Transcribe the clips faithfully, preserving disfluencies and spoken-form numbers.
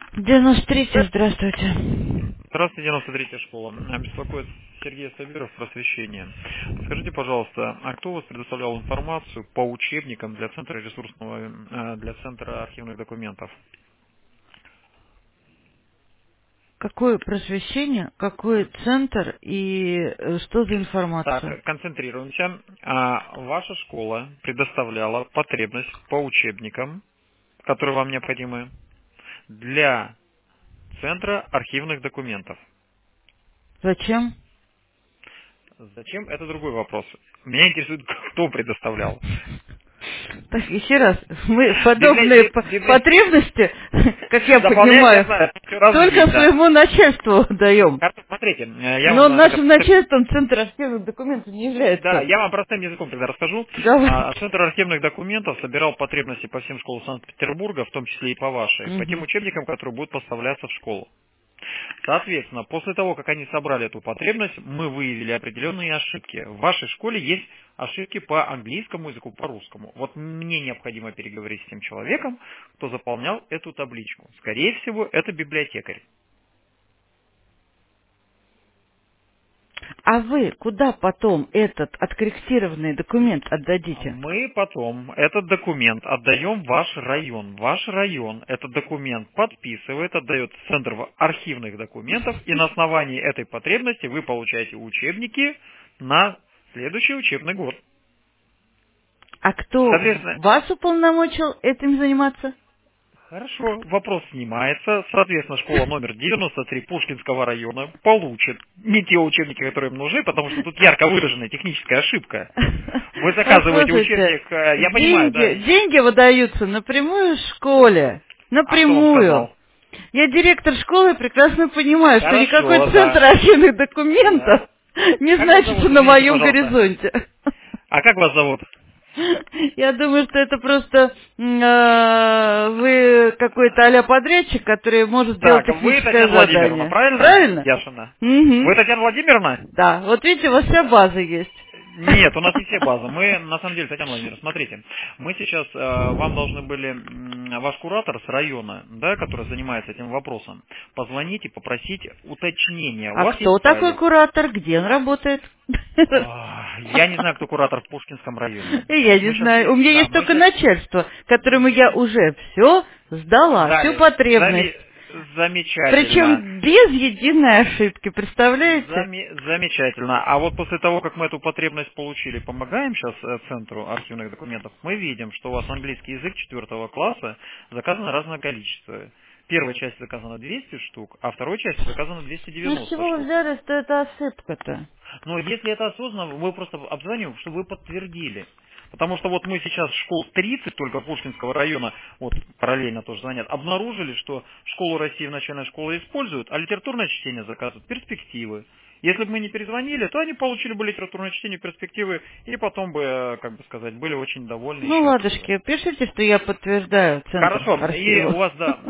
девяносто третья, здравствуйте. Здравствуйте, девяносто третья школа. Беспокоит Сергей Сабиров, просвещение. Скажите, пожалуйста, а кто у вас предоставлял информацию по учебникам для центра ресурсного, э, для центра архивных документов? Какое просвещение, какой центр и э, что за информация? Так, концентрируемся. А, Ваша школа предоставляла потребность по учебникам, которые вам необходимы, для центра архивных документов. Зачем? Зачем? Это другой вопрос. Меня интересует, кто предоставлял. Так, еще раз, мы Библи- подобные би- по- библи- потребности, как я Дополнять, я понимаю, знаю, всё разум только есть, да. своему начальству даем. Хорошо, смотрите, э, я Но вам э, нашим тогда- начальством Центр архивных документов не да, является. я вам простым языком тогда расскажу. А, Давайте. Центр архивных документов собирал потребности по всем школам Санкт-Петербурга, в том числе и по вашей, по тем Мгм. учебникам, которые будут поставляться в школу. Соответственно, после того, как они собрали эту потребность, мы выявили определенные ошибки. В вашей школе есть ошибки по английскому языку, по русскому. Вот мне необходимо переговорить с тем человеком, кто заполнял эту табличку. Скорее всего, это библиотекарь. А вы куда потом этот откорректированный документ отдадите? Мы потом этот документ отдаем в ваш район. Ваш район этот документ подписывает, отдает в Центр архивных документов, и на основании этой потребности вы получаете учебники на следующий учебный год. А кто Соответственно, вас уполномочил этим заниматься? хорошо, вопрос снимается. Соответственно, школа номер девяносто три Пушкинского района получит не те учебники, которые им нужны, потому что тут ярко выраженная техническая ошибка. Вы заказываете Послушайте, учебник, э, я понимаю, да. деньги, деньги выдаются напрямую в школе. А кто вам Напрямую. сказал? Я директор школы, прекрасно понимаю, что никакой Хорошо, центр да. архивных Да. документов не Как вас значится зовут, на извините, моем пожалуйста. горизонте. А как вас зовут? Я думаю, что это просто м, э, вы какой-то а-ля подрядчик, который может сделать Так, вы техническое Татьяна Владимировна, задание. правильно? Правильно? Яшина. Угу. Вы Татьяна Владимировна? Да, вот видите, у вас вся база есть. Нет, у нас не все базы. Мы, на самом деле, Татьяна Владимировна, смотрите, мы сейчас, э, вам должны были, м, ваш куратор с района, да, который занимается этим вопросом, позвонить и попросить уточнения. У А вас есть кто такой файлик? куратор? Где он работает? А, Я не знаю, кто куратор в Пушкинском районе. И я Вот не мы сейчас, знаю. У меня да, есть мы только сейчас, начальство, которому я уже все сдала, всю далее, потребность. заме- замечательно. Причем без единой ошибки, представляете? Заме- Замечательно. А вот после того, как мы эту потребность получили, помогаем сейчас э, Центру архивных документов, мы видим, что у вас английский язык четвертого класса заказано разное количество. Первой части заказано двести штук, а второй части заказано двести Ну с девяносто чего вы штук. взяли, что это ошибка-то? Но если это осознанно, мы просто обзвоним, чтобы вы подтвердили. Потому что вот мы сейчас школ тридцать только Пушкинского района, вот параллельно тоже звонят, обнаружили, что школу России в начальной школе используют, а литературное чтение заказывают, перспективы. Если бы мы не перезвонили, то они получили бы литературное чтение, перспективы, и потом бы, э, как бы сказать, были очень довольны и Ну, счастливы. ладушки, пишите, что я подтверждаю Центр Хорошо, и у архива. вас, да,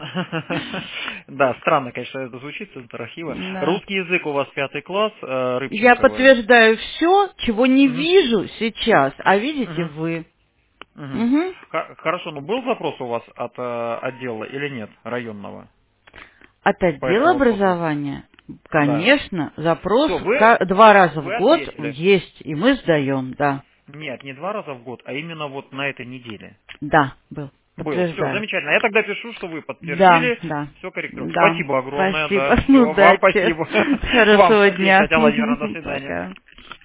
да, странно, конечно, это звучит, Центр архива. Да. Русский язык у вас пятый класс, э, Я Рыбченковой. подтверждаю все, чего не Мгм. вижу сейчас, а видите Мгм. вы. Мгм. Угу. Х- Хорошо, но был запрос у вас от э, отдела или нет, районного, От по отдела этому вопросу? образования, Да. конечно, запрос Все, вы, ка- два раза в вы год ответили. есть, и мы сдаем, да. Нет, не два раза в год, а именно вот на этой неделе. Да, был, Был. Все, подтверждаю. замечательно. Я тогда пишу, что вы Да, подтвердили. да, Все корректируем. да. Спасибо огромное, Спасибо. да. Ну, Все, вам удачи. спасибо. Вам Хорошего спасибо, дня. Татьяна Владимировна, до свидания. Пока.